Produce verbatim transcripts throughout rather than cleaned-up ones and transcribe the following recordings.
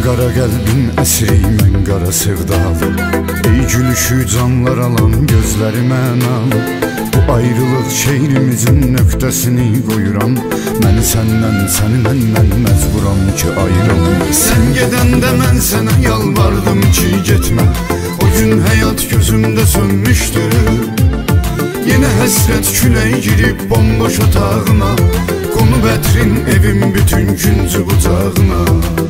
qara qəlbin əsri, mən qara sevdalı. Ey gülüşü canlar alan gözləri mənalı. Bu ayrılıq şehrimizin nöqtəsini qoyuram. Məni səndən, səni məndən məcburam ki ayıram. Sən gedəndə mən sənə yalvardım ki getmə. O gün həyat gözümdə sönmüşdü. Yenə həsrət külək girib bomboş otağına. Qonub ətrin evim bütün güncü bucağına.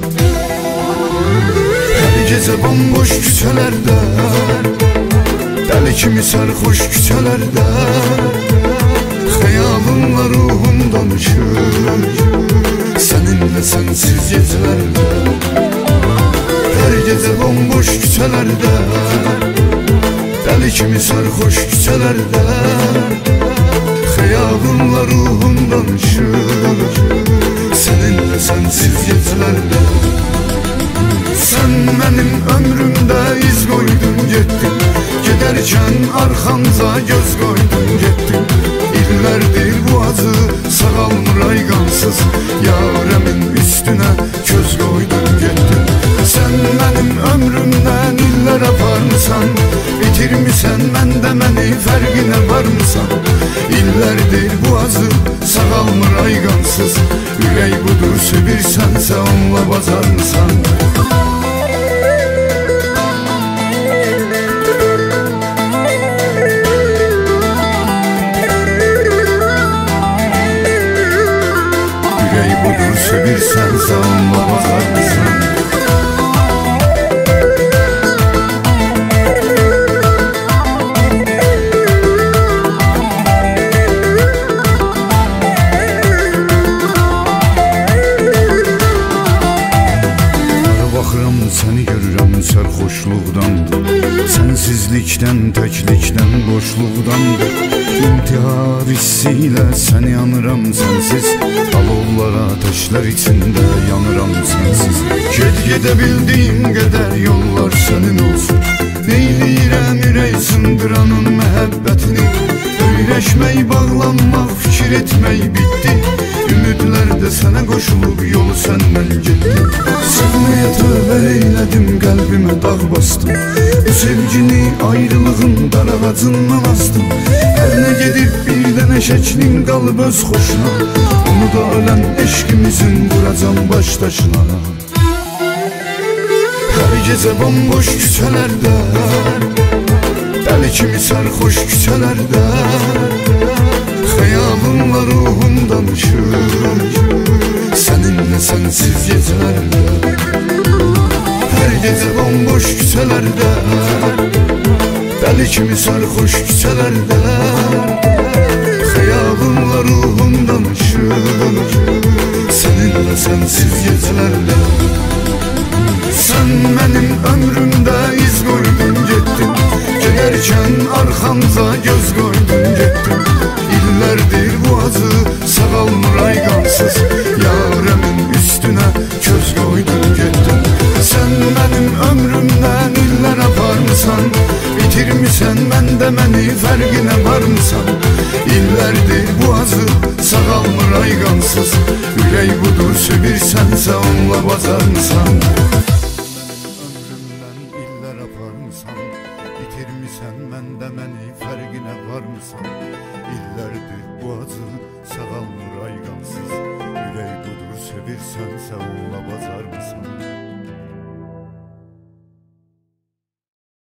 Hər gecə bomboş küçələrdə, dəli kimi sərxoş küçələrdə, xəyalınla ruhum danışır səninlə sənsiz gecələrdə. Hər gecə bomboş küçələrdə, dəli kimi sərxoş küçələrdə, xəyalınla ruhum danışır səninlə sənsiz gecələrdə. Sən mənim ömrümdə iz qoydun getdin, gedərkən arxamca göz qoydun getdin. İllərdir bu acı sağalmır ayqansız, yarəmin üstünə göz qoydun getdin. Sən mənim ömrümdən illər aparmısan, bitirmisən məndə məni, fərqinə varmısan? İllərdir bu acı sağalmır ayqansız, ürək budur sevirsənsə onunla bacarmısan? Ürək budur sevirsənsə onunla bacarmısan? Səni görürəm sərxoşluqdandır, sənsizlikdən, təklikdən, boşluqdandır. İntihar hissi ilə səni yanıram sənsiz, alovlar ateşlər içində yanıram sənsiz. Ged gedə bildiyim qədər yollar sənin olsun, neyləyirəm ürək sındıranın məhəbbətini. Öyrəşmək, bağlanmaq, fikir etmək bitdi, ümidlər də sənə qoşulub yolu səndən getdi. Sevməyə tövbə eylədim, qəlbimə dağ bastım, bu sevgini ayrılığın darağacından astım. Hər nə gedib bir dənə şəklin qalıb öz xoşuna, onu da ölən eşqimizin quracam baş daşına. Hər gecə bomboş küçələrdə, dəli kimi sərxoş küçələrdə, xəyalınla ruhum danışır səninlə sənsiz gecələrdə. Hər gecə bomboş küçələrdə, dəli kimi sərxoş küçələrdə, xəyalınla ruhum danışır səninlə sənsiz gecələrdə. Sən mənim ömrümdə iz qoydun getdin, gedərkən arxamca göz qoydun getdin. İllərdir bu acı sağalmır ayqansız, yarəmin üstünə göz qoydun getdin. Sən mənim ömrümdən illər aparmısan, bitirmisən məndə məni, fərqinə varmısan? İllərdir bu acı sağalmır ayqansız, ürək budur sevirsənsə onunla bacarmısan? Bitirmisən məndə məni, fərqinə varmısan? İllərdir bu acı sağalmır ayqansız, ürək budur sevirsənsə onunla bacarmısan?